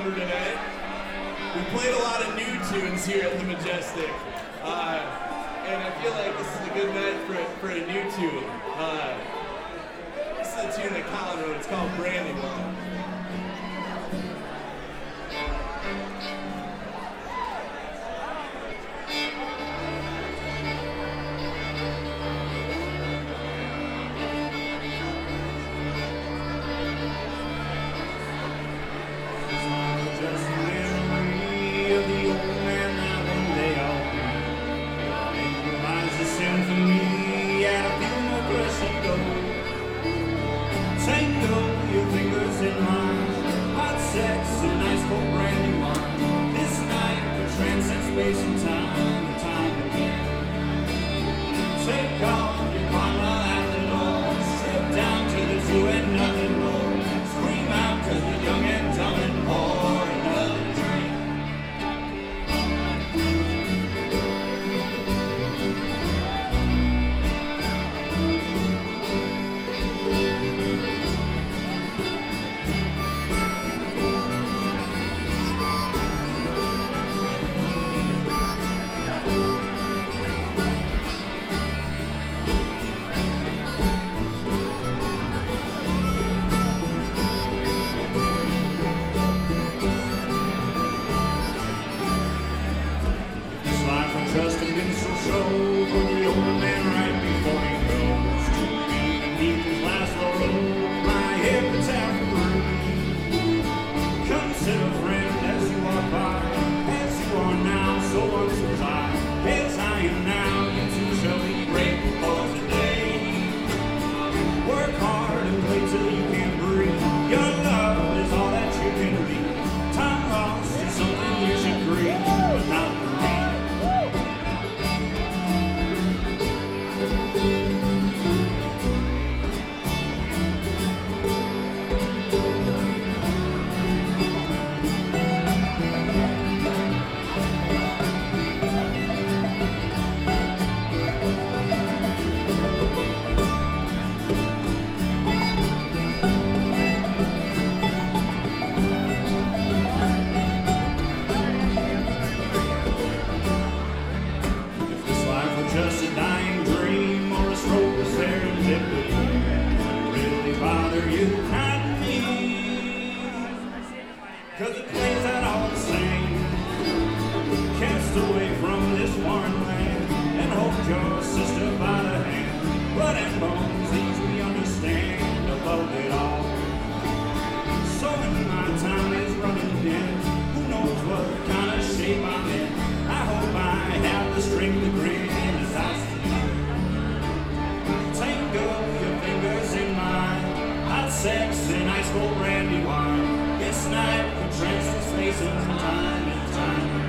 number tonight. We played a lot of new tunes here at the Majestic, and I feel like this is a good night for a new tune. This is a tune that Colin wrote. It's called Brandywine. Sex and ice cold brandy wine. This night can transfer space and time and time.